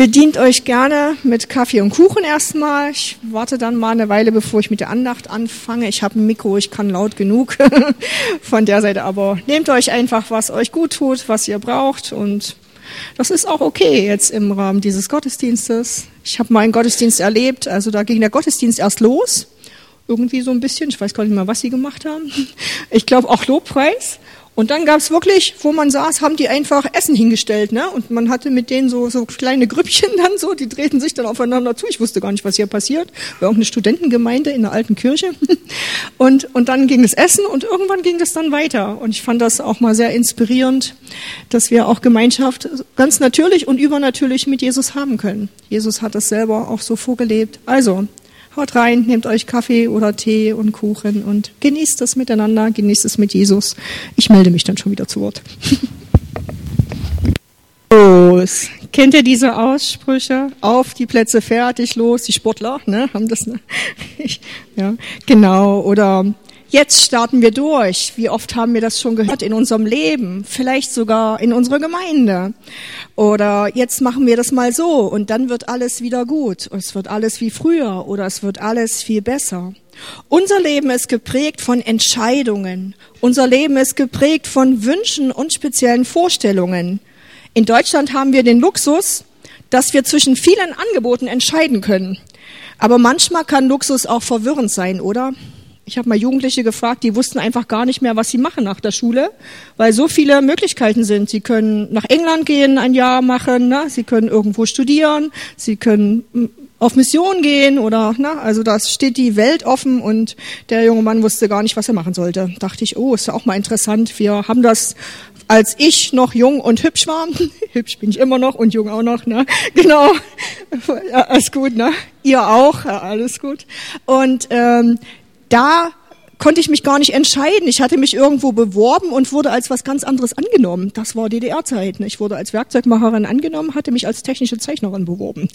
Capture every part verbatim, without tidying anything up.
bedient euch gerne mit Kaffee und Kuchen erstmal. Ich warte dann mal eine Weile, bevor ich mit der Andacht anfange. Ich habe ein Mikro, ich kann laut genug von der Seite, aber nehmt euch einfach, was euch gut tut, was ihr braucht, und das ist auch okay jetzt im Rahmen dieses Gottesdienstes. Ich habe mal einen Gottesdienst erlebt, also da ging der Gottesdienst erst los, irgendwie so ein bisschen, ich weiß gar nicht mehr, was sie gemacht haben. Ich glaube auch Lobpreis. Und dann gab's wirklich, wo man saß, haben die einfach Essen hingestellt, ne? Und man hatte mit denen so so kleine Grüppchen dann so, die drehten sich dann aufeinander zu. Ich wusste gar nicht, was hier passiert. War auch eine Studentengemeinde in der alten Kirche. Und und dann ging das Essen und irgendwann ging das dann weiter. Und ich fand das auch mal sehr inspirierend, dass wir auch Gemeinschaft ganz natürlich und übernatürlich mit Jesus haben können. Jesus hat das selber auch so vorgelebt. Also haut rein, nehmt euch Kaffee oder Tee und Kuchen und genießt es miteinander, genießt es mit Jesus. Ich melde mich dann schon wieder zu Wort. Los. Kennt ihr diese Aussprüche? Auf die Plätze, fertig, los. Die Sportler, ne, haben das, ne? Ja, genau. Oder jetzt starten wir durch. Wie oft haben wir das schon gehört in unserem Leben? Vielleicht sogar in unserer Gemeinde. Oder jetzt machen wir das mal so und dann wird alles wieder gut. Es wird alles wie früher oder es wird alles viel besser. Unser Leben ist geprägt von Entscheidungen. Unser Leben ist geprägt von Wünschen und speziellen Vorstellungen. In Deutschland haben wir den Luxus, dass wir zwischen vielen Angeboten entscheiden können. Aber manchmal kann Luxus auch verwirrend sein, oder? Ich habe mal Jugendliche gefragt, die wussten einfach gar nicht mehr, was sie machen nach der Schule, weil so viele Möglichkeiten sind. Sie können nach England gehen, ein Jahr machen, ne? Sie können irgendwo studieren, sie können auf Mission gehen oder, ne? Also da steht die Welt offen und der junge Mann wusste gar nicht, was er machen sollte. Dachte ich, oh, ist ja auch mal interessant. Wir haben das, als ich noch jung und hübsch war, hübsch bin ich immer noch und jung auch noch, ne? Genau, ja, alles gut, ne? Ihr auch, ja, alles gut. Und ähm, da konnte ich mich gar nicht entscheiden. Ich hatte mich irgendwo beworben und wurde als was ganz anderes angenommen. Das war D D R-Zeit. Ich wurde als Werkzeugmacherin angenommen, hatte mich als technische Zeichnerin beworben.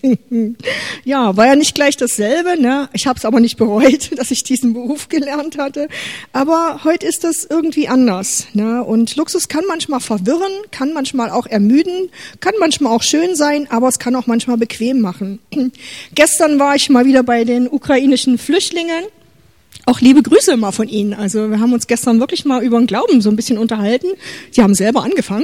Ja, war ja nicht gleich dasselbe. Ne? Ich habe es aber nicht bereut, dass ich diesen Beruf gelernt hatte. Aber heute ist das irgendwie anders. Ne? Und Luxus kann manchmal verwirren, kann manchmal auch ermüden, kann manchmal auch schön sein, aber es kann auch manchmal bequem machen. Gestern war ich mal wieder bei den ukrainischen Flüchtlingen. Auch liebe Grüße mal von Ihnen. Also wir haben uns gestern wirklich mal über den Glauben so ein bisschen unterhalten. Sie haben selber angefangen.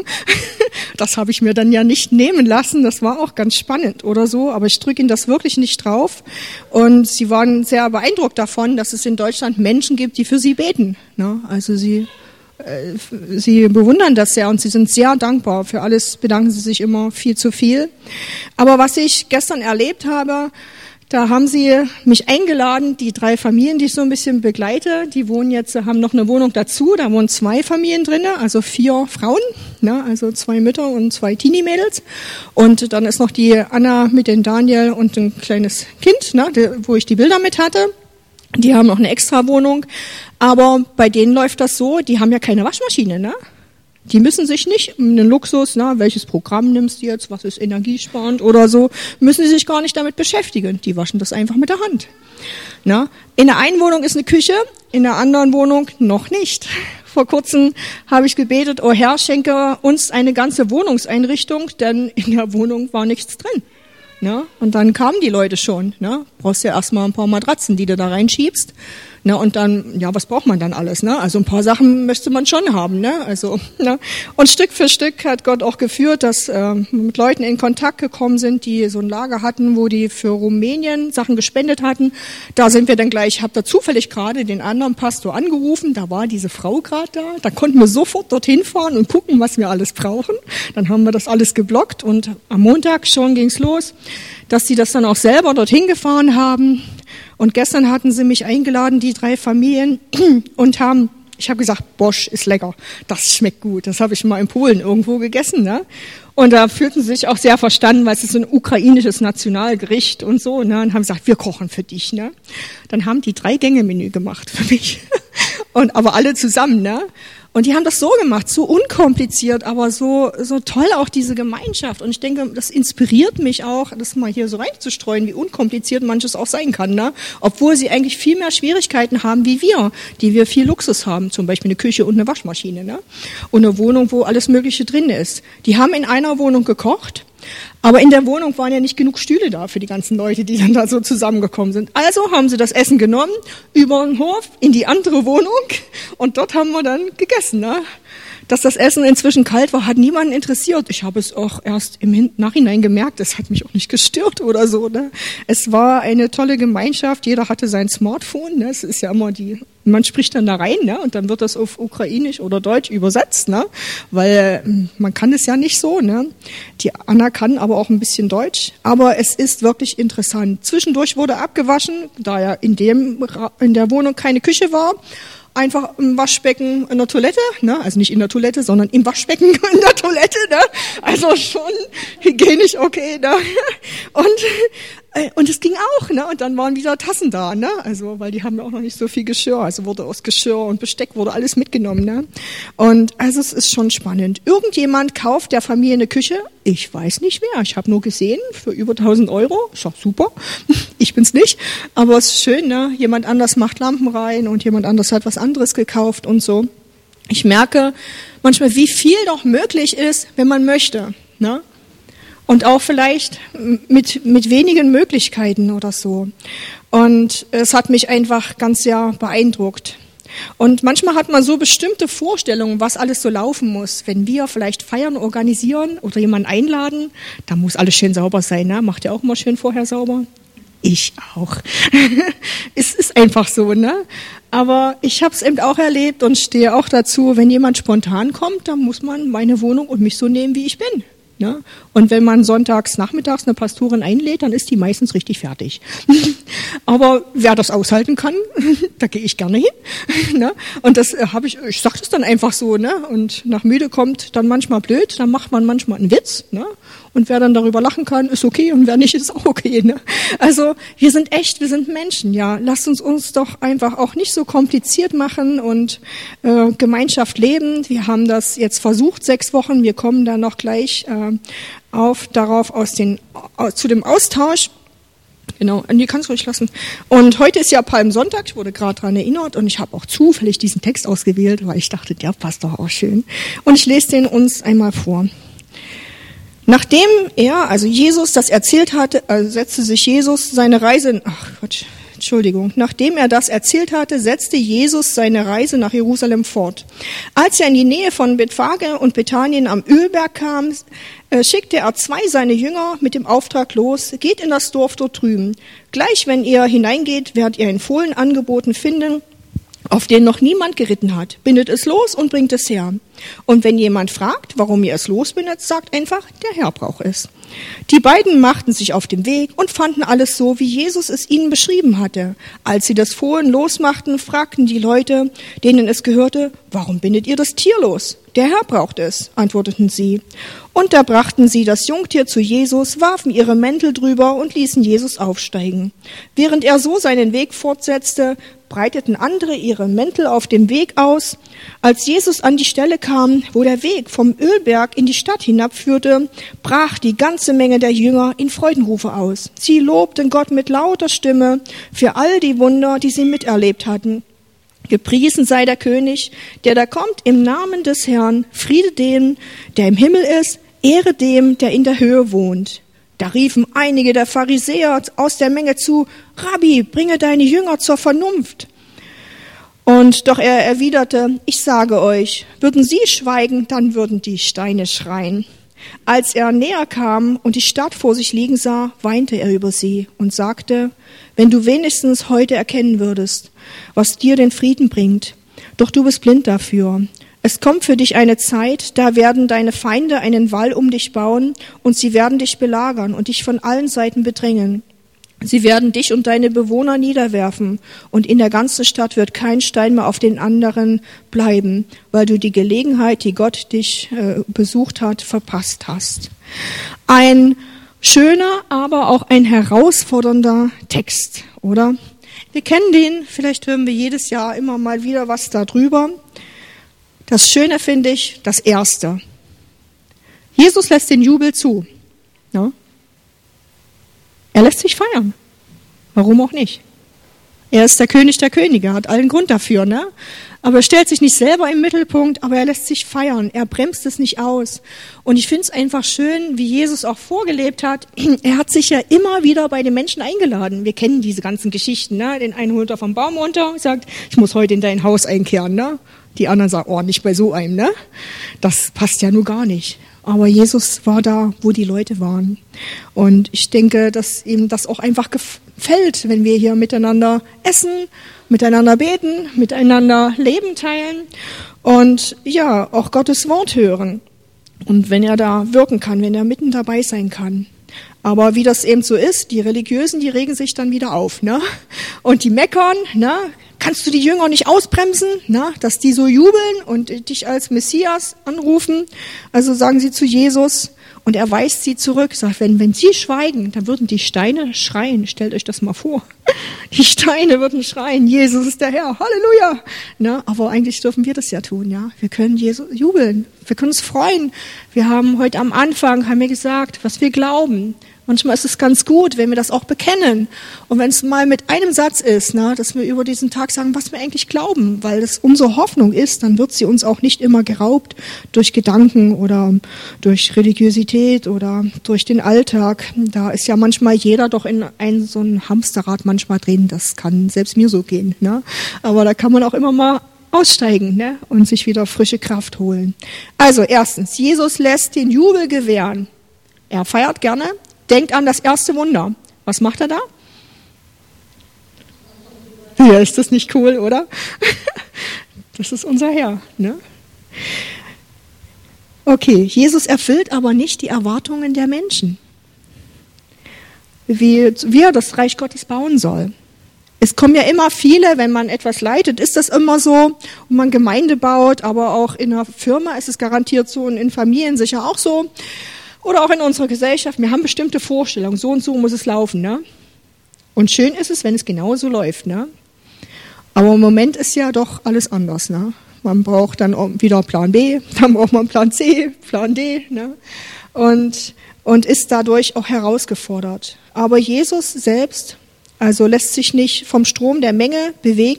Das habe ich mir dann ja nicht nehmen lassen. Das war auch ganz spannend oder so. Aber ich drücke Ihnen das wirklich nicht drauf. Und Sie waren sehr beeindruckt davon, dass es in Deutschland Menschen gibt, die für Sie beten. Also Sie, äh, Sie bewundern das sehr und Sie sind sehr dankbar. Für alles bedanken Sie sich immer viel zu viel. Aber was ich gestern erlebt habe, da haben sie mich eingeladen, die drei Familien, die ich so ein bisschen begleite, die wohnen jetzt, haben noch eine Wohnung dazu, da wohnen zwei Familien drin, also vier Frauen, ne, also zwei Mütter und zwei Teenie-Mädels. Und dann ist noch die Anna mit den Daniel und ein kleines Kind, ne, wo ich die Bilder mit hatte. Die haben noch eine extra Wohnung, aber bei denen läuft das so, die haben ja keine Waschmaschine, ne? Die müssen sich nicht um den Luxus, na, welches Programm nimmst du jetzt, was ist energiesparend oder so, müssen sie sich gar nicht damit beschäftigen. Die waschen das einfach mit der Hand. Na, in der einen Wohnung ist eine Küche, in der anderen Wohnung noch nicht. Vor kurzem habe ich gebetet, oh Herr, schenke uns eine ganze Wohnungseinrichtung, denn in der Wohnung war nichts drin. Na, und dann kamen die Leute schon. Na, brauchst ja erstmal ein paar Matratzen, die du da reinschiebst. Na, und dann, ja, was braucht man dann alles? Ne? Also ein paar Sachen möchte man schon haben. Ne? Also, ne? Und Stück für Stück hat Gott auch geführt, dass äh, mit Leuten in Kontakt gekommen sind, die so ein Lager hatten, wo die für Rumänien Sachen gespendet hatten. Da sind wir dann gleich, ich habe da zufällig gerade den anderen Pastor angerufen, da war diese Frau gerade da. Da konnten wir sofort dorthin fahren und gucken, was wir alles brauchen. Dann haben wir das alles geblockt und am Montag schon ging's los, dass die das dann auch selber dorthin gefahren haben. Und gestern hatten sie mich eingeladen, die drei Familien, und haben, ich habe gesagt, Bosch ist lecker, das schmeckt gut. Das habe ich mal in Polen irgendwo gegessen, ne? Und da fühlten sie sich auch sehr verstanden, weil es ist so ein ukrainisches Nationalgericht und so, ne? Und haben gesagt, wir kochen für dich, ne? Dann haben die drei Gänge-Menü gemacht für mich. Und aber alle zusammen, ne? Und die haben das so gemacht, so unkompliziert, aber so so toll auch diese Gemeinschaft. Und ich denke, das inspiriert mich auch, das mal hier so reinzustreuen, wie unkompliziert manches auch sein kann, ne? Obwohl sie eigentlich viel mehr Schwierigkeiten haben wie wir, die wir viel Luxus haben, zum Beispiel eine Küche und eine Waschmaschine, ne? Und eine Wohnung, wo alles Mögliche drin ist. Die haben in einer Wohnung gekocht. Aber in der Wohnung waren ja nicht genug Stühle da für die ganzen Leute, die dann da so zusammengekommen sind. Also haben sie das Essen genommen, über den Hof in die andere Wohnung und dort haben wir dann gegessen. Ne? Dass das Essen inzwischen kalt war, hat niemanden interessiert. Ich habe es auch erst im Nachhinein gemerkt, es hat mich auch nicht gestört oder so. Ne? Es war eine tolle Gemeinschaft, jeder hatte sein Smartphone. Ne? Es ist ja immer die, man spricht dann da rein, ne? Und dann wird das auf Ukrainisch oder Deutsch übersetzt, ne? Weil man kann es ja nicht so. Ne? Die Anna kann aber auch ein bisschen Deutsch, aber es ist wirklich interessant. Zwischendurch wurde abgewaschen, da ja in, dem, in der Wohnung keine Küche war. Einfach im Waschbecken in der Toilette, ne? Also nicht in der Toilette, sondern im Waschbecken in der Toilette, ne? Also schon hygienisch okay, ne? Und äh, und es ging auch, ne? Und dann waren wieder Tassen da, ne? Also weil die haben ja auch noch nicht so viel Geschirr, also wurde aus Geschirr und Besteck wurde alles mitgenommen, ne? Und also es ist schon spannend. Irgendjemand kauft der Familie eine Küche, ich weiß nicht wer, ich habe nur gesehen für über tausend Euro, ist doch super. Ich bin's nicht, aber es ist schön, ne? Jemand anders macht Lampen rein und jemand anders hat was anderes gekauft und so. Ich merke manchmal, wie viel doch möglich ist, wenn man möchte, ne? Und auch vielleicht mit mit wenigen Möglichkeiten oder so. Und es hat mich einfach ganz sehr beeindruckt. Und manchmal hat man so bestimmte Vorstellungen, was alles so laufen muss. Wenn wir vielleicht Feiern organisieren oder jemanden einladen, da muss alles schön sauber sein, ne? Macht ihr auch immer schön vorher sauber? Ich auch. Es ist einfach so, ne? Aber ich habe es eben auch erlebt und stehe auch dazu, wenn jemand spontan kommt, dann muss man meine Wohnung und mich so nehmen, wie ich bin. Ne? Und wenn man sonntags nachmittags eine Pastorin einlädt, dann ist die meistens richtig fertig. Aber wer das aushalten kann, da gehe ich gerne hin. Ne? Und das habe ich, ich sage das dann einfach so. Ne? Und nach müde kommt dann manchmal blöd, dann macht man manchmal einen Witz. Ne? Und wer dann darüber lachen kann, ist okay. Und wer nicht, ist auch okay. Ne? Also wir sind echt, wir sind Menschen. Ja, lasst uns uns doch einfach auch nicht so kompliziert machen und äh, Gemeinschaft leben. Wir haben das jetzt versucht, sechs Wochen. Wir kommen da noch gleich äh, auf darauf aus den aus, zu dem Austausch. Genau, die kannst du ruhig lassen. Und heute ist ja Palmsonntag, ich wurde gerade daran erinnert und ich habe auch zufällig diesen Text ausgewählt, weil ich dachte, der passt doch auch schön. Und ich lese den uns einmal vor. Nachdem er, also Jesus, das erzählt hatte, also setzte sich Jesus seine Reise, ach Quatsch, Entschuldigung, nachdem er das erzählt hatte, setzte Jesus seine Reise nach Jerusalem fort. Als er in die Nähe von Bethphage und Bethanien am Ölberg kam, äh, schickte er zwei seiner Jünger mit dem Auftrag los, geht in das Dorf dort drüben. Gleich, wenn ihr hineingeht, werdet ihr ein Fohlen angeboten finden, auf den noch niemand geritten hat. Bindet es los und bringt es her. Und wenn jemand fragt, warum ihr es losbindet, sagt einfach, der Herr braucht es. Die beiden machten sich auf den Weg und fanden alles so, wie Jesus es ihnen beschrieben hatte. Als sie das Fohlen losmachten, fragten die Leute, denen es gehörte, warum bindet ihr das Tier los? Der Herr braucht es, antworteten sie. Und da brachten sie das Jungtier zu Jesus, warfen ihre Mäntel drüber und ließen Jesus aufsteigen. Während er so seinen Weg fortsetzte, breiteten andere ihre Mäntel auf dem Weg aus. Als Jesus an die Stelle kam, wo der Weg vom Ölberg in die Stadt hinabführte, brach die ganze Menge der Jünger in Freudenrufe aus. Sie lobten Gott mit lauter Stimme für all die Wunder, die sie miterlebt hatten. Gepriesen sei der König, der da kommt im Namen des Herrn. Friede dem, der im Himmel ist, Ehre dem, der in der Höhe wohnt. Da riefen einige der Pharisäer aus der Menge zu, Rabbi, bringe deine Jünger zur Vernunft. Und doch er erwiderte, ich sage euch, würden sie schweigen, dann würden die Steine schreien. Als er näher kam und die Stadt vor sich liegen sah, weinte er über sie und sagte, wenn du wenigstens heute erkennen würdest, was dir den Frieden bringt, doch du bist blind dafür. Es kommt für dich eine Zeit, da werden deine Feinde einen Wall um dich bauen und sie werden dich belagern und dich von allen Seiten bedrängen. Sie werden dich und deine Bewohner niederwerfen und in der ganzen Stadt wird kein Stein mehr auf den anderen bleiben, weil du die Gelegenheit, die Gott dich äh, besucht hat, verpasst hast. Ein schöner, aber auch ein herausfordernder Text, oder? Wir kennen den, vielleicht hören wir jedes Jahr immer mal wieder was darüber. Das Schöne finde ich, das Erste. Jesus lässt den Jubel zu. Ja? Er lässt sich feiern. Warum auch nicht? Er ist der König der Könige, hat allen Grund dafür, ne? Aber er stellt sich nicht selber im Mittelpunkt, aber er lässt sich feiern. Er bremst es nicht aus. Und ich finde es einfach schön, wie Jesus auch vorgelebt hat. Er hat sich ja immer wieder bei den Menschen eingeladen. Wir kennen diese ganzen Geschichten, ne? Den einen holt er vom Baum runter und sagt, ich muss heute in dein Haus einkehren, ne? Die anderen sagen, oh, nicht bei so einem, ne? Das passt ja nur gar nicht. Aber Jesus war da, wo die Leute waren. Und ich denke, dass ihm das auch einfach gefällt, wenn wir hier miteinander essen, miteinander beten, miteinander Leben teilen und ja, auch Gottes Wort hören. Und wenn er da wirken kann, wenn er mitten dabei sein kann. Aber wie das eben so ist, die Religiösen, die regen sich dann wieder auf, ne? Und die meckern, ne? Kannst du die Jünger nicht ausbremsen, ne? Dass die so jubeln und dich als Messias anrufen? Also sagen sie zu Jesus und er weist sie zurück, sagt, wenn, wenn sie schweigen, dann würden die Steine schreien. Stellt euch das mal vor. Die Steine würden schreien, Jesus ist der Herr, Halleluja. Ne? Aber eigentlich dürfen wir das ja tun, ja. Wir können Jesus jubeln, wir können uns freuen. Wir haben heute am Anfang, haben wir gesagt, was wir glauben. Manchmal ist es ganz gut, wenn wir das auch bekennen. Und wenn es mal mit einem Satz ist, ne, dass wir über diesen Tag sagen, was wir eigentlich glauben, weil das unsere Hoffnung ist, dann wird sie uns auch nicht immer geraubt durch Gedanken oder durch Religiosität oder durch den Alltag. Da ist ja manchmal jeder doch in ein so ein Hamsterrad manchmal drin. Das kann selbst mir so gehen. Ne? Aber da kann man auch immer mal aussteigen, ne, und sich wieder frische Kraft holen. Also erstens, Jesus lässt den Jubel gewähren. Er feiert gerne. Denkt an das erste Wunder. Was macht er da? Ja, ist das nicht cool, oder? Das ist unser Herr, ne? Okay, Jesus erfüllt aber nicht die Erwartungen der Menschen, wie, wie er das Reich Gottes bauen soll. Es kommen ja immer viele, wenn man etwas leitet, ist das immer so, und man Gemeinde baut, aber auch in einer Firma ist es garantiert so und in Familien sicher auch so. Oder auch in unserer Gesellschaft, wir haben bestimmte Vorstellungen, so und so muss es laufen. Ne? Und schön ist es, wenn es genauso läuft. Ne? Aber im Moment ist ja doch alles anders. Ne? Man braucht dann wieder Plan B, dann braucht man Plan C, Plan D. Ne? Und, und ist dadurch auch herausgefordert. Aber Jesus selbst also lässt sich nicht vom Strom der Menge bewegen,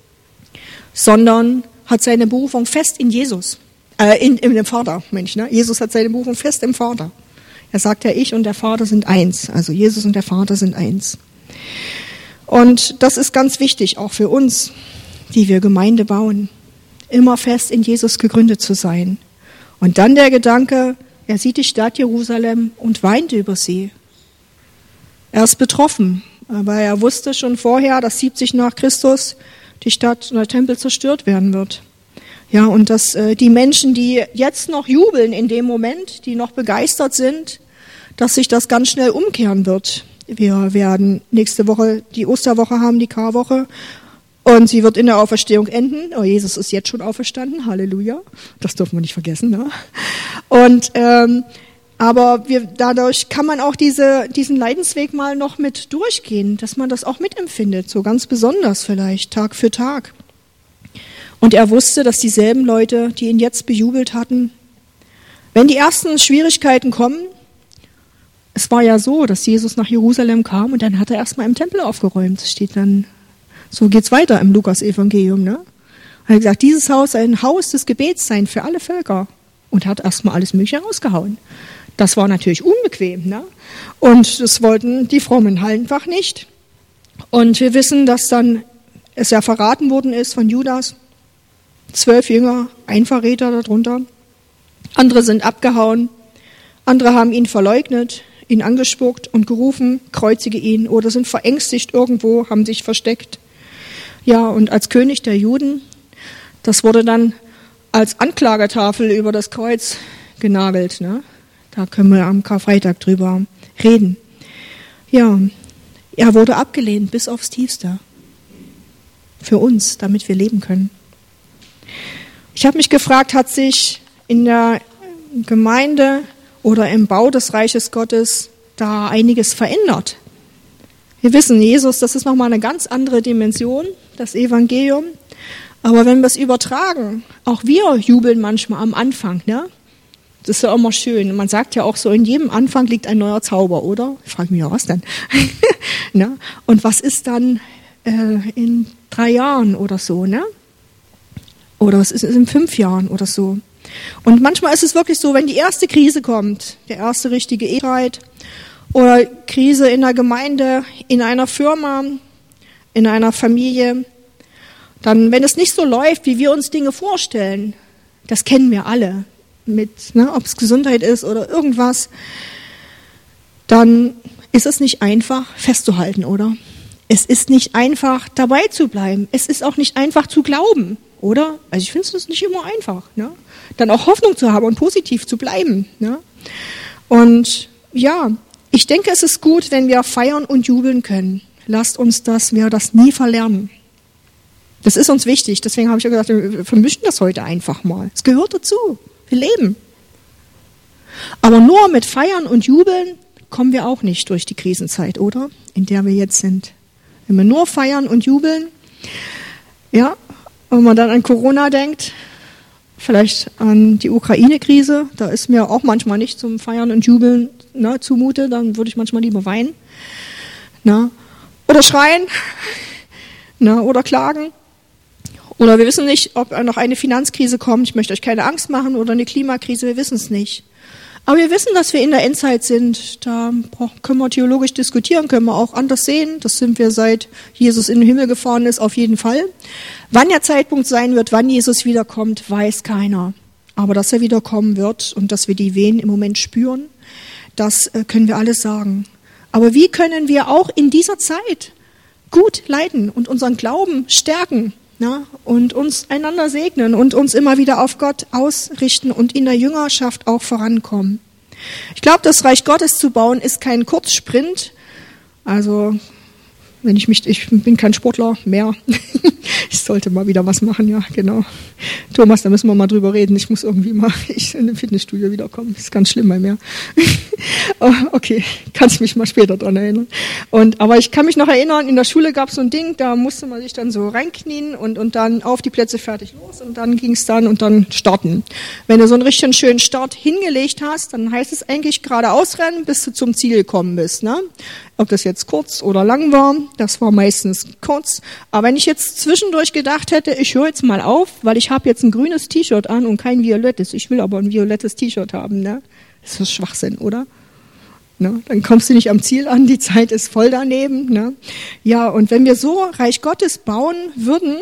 sondern hat seine Berufung fest in Jesus. Äh, in, in dem Vater, Mensch, ne? Jesus hat seine Berufung fest im Vater. Er sagt ja, ich und der Vater sind eins. Also Jesus und der Vater sind eins. Und das ist ganz wichtig, auch für uns, die wir Gemeinde bauen, immer fest in Jesus gegründet zu sein. Und dann der Gedanke, er sieht die Stadt Jerusalem und weint über sie. Er ist betroffen, weil er wusste schon vorher, dass siebzig nach Christus die Stadt und der Tempel zerstört werden wird. Ja, und dass äh, die Menschen, die jetzt noch jubeln in dem Moment, die noch begeistert sind, dass sich das ganz schnell umkehren wird. Wir werden nächste Woche die Osterwoche haben, die Karwoche, und sie wird in der Auferstehung enden. Oh, Jesus ist jetzt schon auferstanden, Halleluja. Das dürfen wir nicht vergessen. Ne? Und ähm, aber wir, dadurch kann man auch diese, diesen Leidensweg mal noch mit durchgehen, dass man das auch mitempfindet, so ganz besonders vielleicht, Tag für Tag. Und er wusste, dass dieselben Leute, die ihn jetzt bejubelt hatten, wenn die ersten Schwierigkeiten kommen, es war ja so, dass Jesus nach Jerusalem kam und dann hat er erstmal im Tempel aufgeräumt. Das steht dann, so geht's weiter im Lukas-Evangelium, ne? Er hat gesagt, dieses Haus soll ein Haus des Gebets sein für alle Völker. Und hat erstmal alles Mögliche rausgehauen. Das war natürlich unbequem, ne? Und das wollten die Frommen halt einfach nicht. Und wir wissen, dass dann es ja verraten worden ist von Judas. Zwölf Jünger, ein Verräter darunter. Andere sind abgehauen. Andere haben ihn verleugnet, ihn angespuckt und gerufen, kreuzige ihn, oder sind verängstigt irgendwo, haben sich versteckt. Ja, und als König der Juden, das wurde dann als Anklagetafel über das Kreuz genagelt. Ne? Da können wir am Karfreitag drüber reden. Ja, er wurde abgelehnt bis aufs Tiefste. Für uns, damit wir leben können. Ich habe mich gefragt, hat sich in der Gemeinde oder im Bau des Reiches Gottes da einiges verändert? Wir wissen, Jesus, das ist nochmal eine ganz andere Dimension, das Evangelium. Aber wenn wir es übertragen, auch wir jubeln manchmal am Anfang, ne? Das ist ja immer schön. Man sagt ja auch so, in jedem Anfang liegt ein neuer Zauber, oder? Ich frage mich ja, was denn? Ne? Und was ist dann, äh, in drei Jahren oder so, ne? Oder es ist in fünf Jahren oder so. Und manchmal ist es wirklich so, wenn die erste Krise kommt, der erste richtige Ehestreit oder Krise in der Gemeinde, in einer Firma, in einer Familie, dann, wenn es nicht so läuft, wie wir uns Dinge vorstellen, das kennen wir alle, mit, ne, ob es Gesundheit ist oder irgendwas, dann ist es nicht einfach festzuhalten, oder? Es ist nicht einfach dabei zu bleiben. Es ist auch nicht einfach zu glauben, oder? Also ich finde es nicht immer einfach, ne? Dann auch Hoffnung zu haben und positiv zu bleiben, ne? Und ja, ich denke, es ist gut, wenn wir feiern und jubeln können. Lasst uns das, wir das nie verlernen. Das ist uns wichtig. Deswegen habe ich ja gesagt, wir vermischen das heute einfach mal. Es gehört dazu. Wir leben. Aber nur mit Feiern und Jubeln kommen wir auch nicht durch die Krisenzeit, oder? In der wir jetzt sind. Wenn wir nur feiern und jubeln, ja, wenn man dann an Corona denkt, vielleicht an die Ukraine-Krise, da ist mir auch manchmal nicht zum Feiern und Jubeln, ne, zumute, dann würde ich manchmal lieber weinen, ne, oder schreien, ne, oder klagen. Oder wir wissen nicht, ob noch eine Finanzkrise kommt, ich möchte euch keine Angst machen, oder eine Klimakrise, wir wissen es nicht. Aber wir wissen, dass wir in der Endzeit sind. Da können wir theologisch diskutieren, können wir auch anders sehen. Das sind wir, seit Jesus in den Himmel gefahren ist, auf jeden Fall. Wann der Zeitpunkt sein wird, wann Jesus wiederkommt, weiß keiner. Aber dass er wiederkommen wird und dass wir die Wehen im Moment spüren, das können wir alles sagen. Aber wie können wir auch in dieser Zeit gut leiden und unseren Glauben stärken? Na, und uns einander segnen und uns immer wieder auf Gott ausrichten und in der Jüngerschaft auch vorankommen. Ich glaube, das Reich Gottes zu bauen ist kein Kurzsprint. Also, wenn ich mich, ich bin kein Sportler mehr. Ich sollte mal wieder was machen, ja, genau. Thomas, da müssen wir mal drüber reden. Ich muss irgendwie mal ich in ein Fitnessstudio wiederkommen. Das ist ganz schlimm bei mir. Oh, okay, kannst mich mal später dran erinnern. Und, aber ich kann mich noch erinnern, in der Schule gab es so ein Ding, da musste man sich dann so reinknien und, und dann auf die Plätze fertig los und dann ging es dann und dann starten. Wenn du so einen richtig schönen Start hingelegt hast, dann heißt es eigentlich geradeaus rennen, bis du zum Ziel gekommen bist, ne? Ob das jetzt kurz oder lang war, das war meistens kurz. Aber wenn ich jetzt zwischendurch gedacht hätte, ich höre jetzt mal auf, weil ich habe jetzt ein grünes T-Shirt an und kein violettes, ich will aber ein violettes T-Shirt haben, ne? Das ist Schwachsinn, oder? Ne? Dann kommst du nicht am Ziel an, die Zeit ist voll daneben. Ne? Ja, und wenn wir so Reich Gottes bauen würden,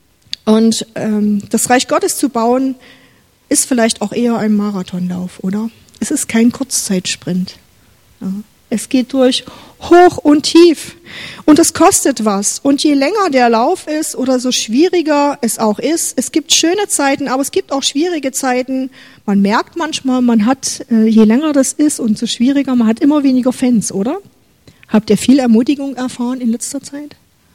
und ähm, das Reich Gottes zu bauen, ist vielleicht auch eher ein Marathonlauf, oder? Es ist kein Kurzzeitsprint. Ja. Es geht durch hoch und tief und es kostet was. Und je länger der Lauf ist oder so schwieriger es auch ist, es gibt schöne Zeiten, aber es gibt auch schwierige Zeiten. Man merkt manchmal, man hat, je länger das ist und so schwieriger, man hat immer weniger Fans, oder? Habt ihr viel Ermutigung erfahren in letzter Zeit?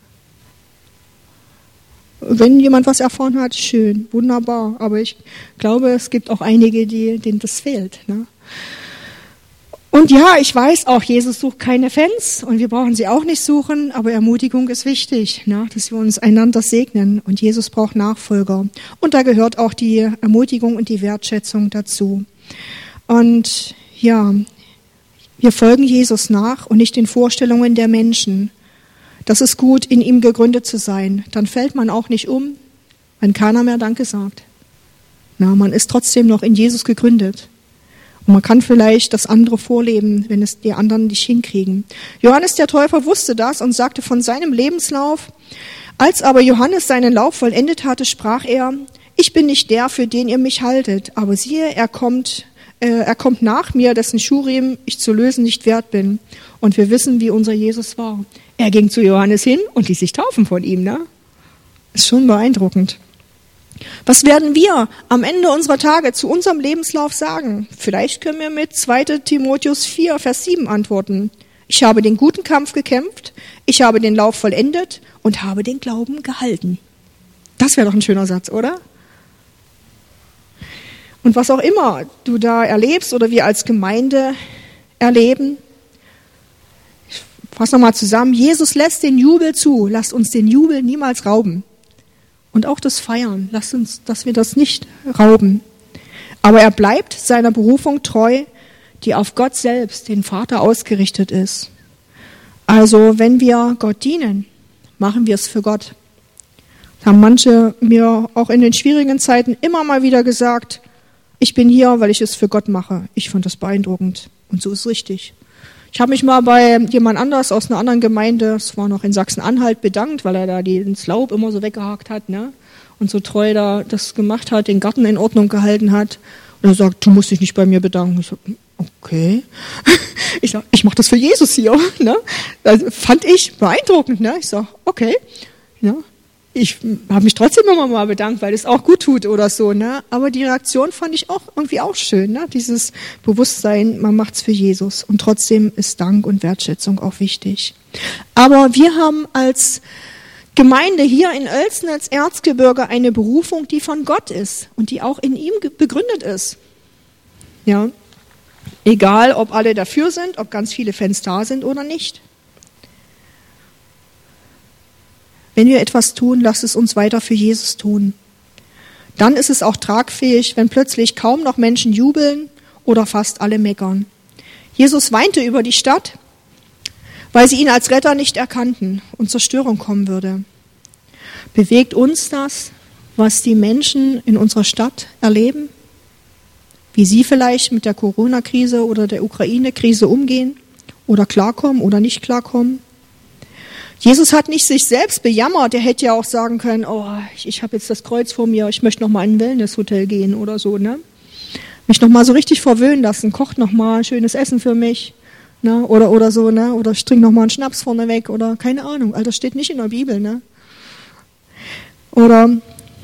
Wenn jemand was erfahren hat, schön, wunderbar. Aber ich glaube, es gibt auch einige, die, denen das fehlt, ne? Und ja, ich weiß auch, Jesus sucht keine Fans und wir brauchen sie auch nicht suchen, aber Ermutigung ist wichtig, ne, dass wir uns einander segnen und Jesus braucht Nachfolger. Und da gehört auch die Ermutigung und die Wertschätzung dazu. Und ja, wir folgen Jesus nach und nicht den Vorstellungen der Menschen. Das ist gut, in ihm gegründet zu sein. Dann fällt man auch nicht um, wenn keiner mehr Danke sagt. Na, man ist trotzdem noch in Jesus gegründet. Und man kann vielleicht das andere vorleben, wenn es die anderen nicht hinkriegen. Johannes der Täufer wusste das und sagte von seinem Lebenslauf: Als aber Johannes seinen Lauf vollendet hatte, sprach er: Ich bin nicht der, für den ihr mich haltet, aber siehe, er kommt, äh, er kommt nach mir, dessen Schuhriemen ich zu lösen nicht wert bin. Und wir wissen, wie unser Jesus war. Er ging zu Johannes hin und ließ sich taufen von ihm, ne? Ist schon beeindruckend. Was werden wir am Ende unserer Tage zu unserem Lebenslauf sagen? Vielleicht können wir mit zweiter Timotheus vier, Vers sieben antworten. Ich habe den guten Kampf gekämpft, ich habe den Lauf vollendet und habe den Glauben gehalten. Das wäre doch ein schöner Satz, oder? Und was auch immer du da erlebst oder wir als Gemeinde erleben, ich fasse nochmal zusammen, Jesus lässt den Jubel zu, lasst uns den Jubel niemals rauben. Und auch das Feiern, lasst uns, dass wir das nicht rauben. Aber er bleibt seiner Berufung treu, die auf Gott selbst, den Vater, ausgerichtet ist. Also wenn wir Gott dienen, machen wir es für Gott. Das haben manche mir auch in den schwierigen Zeiten immer mal wieder gesagt, ich bin hier, weil ich es für Gott mache. Ich fand das beeindruckend und so ist es richtig. Ich habe mich mal bei jemand anders aus einer anderen Gemeinde, es war noch in Sachsen-Anhalt, bedankt, weil er da das Laub immer so weggehakt hat, ne? Und so treu da das gemacht hat, den Garten in Ordnung gehalten hat. Und er sagt, du musst dich nicht bei mir bedanken. Ich sag, okay. Ich sag, ich mache das für Jesus hier. Ne? Das fand ich beeindruckend. Ne? Ich sag, okay. Ja. Ich habe mich trotzdem immer mal bedankt, weil es auch gut tut oder so. Ne? Aber die Reaktion fand ich auch irgendwie auch schön. Ne? Dieses Bewusstsein, man macht's für Jesus. Und trotzdem ist Dank und Wertschätzung auch wichtig. Aber wir haben als Gemeinde hier in Oelzen als Erzgebirge eine Berufung, die von Gott ist und die auch in ihm begründet ist. Ja, egal, ob alle dafür sind, ob ganz viele Fans da sind oder nicht. Wenn wir etwas tun, lasst es uns weiter für Jesus tun. Dann ist es auch tragfähig, wenn plötzlich kaum noch Menschen jubeln oder fast alle meckern. Jesus weinte über die Stadt, weil sie ihn als Retter nicht erkannten und Zerstörung kommen würde. Bewegt uns das, was die Menschen in unserer Stadt erleben? Wie sie vielleicht mit der Corona-Krise oder der Ukraine-Krise umgehen oder klarkommen oder nicht klarkommen? Jesus hat nicht sich selbst bejammert, er hätte ja auch sagen können, oh, ich, ich habe jetzt das Kreuz vor mir, ich möchte noch mal in ein Wellnesshotel gehen oder so, ne? Mich noch mal so richtig verwöhnen lassen, kocht noch mal ein schönes Essen für mich. Ne, oder, oder so, ne, oder ich trinke noch mal einen Schnaps vorne weg, oder keine Ahnung, all das steht nicht in der Bibel, ne. Oder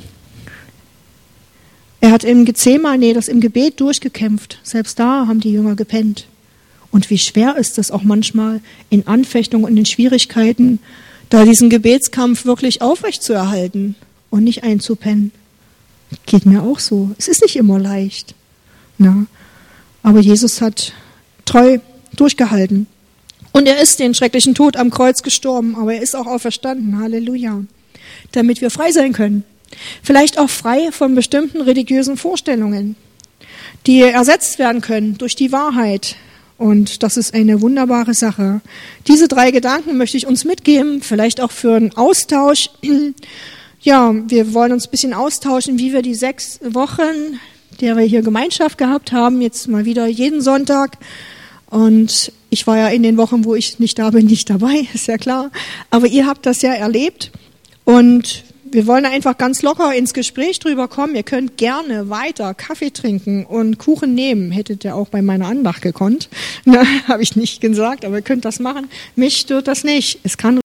er hat im Gethsemane das im Gebet durchgekämpft, selbst da haben die Jünger gepennt. Und wie schwer ist es auch manchmal in Anfechtungen und in Schwierigkeiten, da diesen Gebetskampf wirklich aufrecht zu erhalten und nicht einzupennen. Geht mir auch so, es ist nicht immer leicht, ne. Aber Jesus hat treu durchgehalten. Und er ist den schrecklichen Tod am Kreuz gestorben, aber er ist auch auferstanden, Halleluja, damit wir frei sein können. Vielleicht auch frei von bestimmten religiösen Vorstellungen, die ersetzt werden können durch die Wahrheit. Und das ist eine wunderbare Sache. Diese drei Gedanken möchte ich uns mitgeben, vielleicht auch für einen Austausch. Ja, wir wollen uns ein bisschen austauschen, wie wir die sechs Wochen, der wir hier Gemeinschaft gehabt haben, jetzt mal wieder jeden Sonntag. Und ich war ja in den Wochen, wo ich nicht da bin, nicht dabei, ist ja klar. Aber ihr habt das ja erlebt. Und wir wollen einfach ganz locker ins Gespräch drüber kommen. Ihr könnt gerne weiter Kaffee trinken und Kuchen nehmen. Hättet ihr auch bei meiner Andacht gekonnt. Na, habe ich nicht gesagt, aber ihr könnt das machen. Mich stört das nicht. Es kann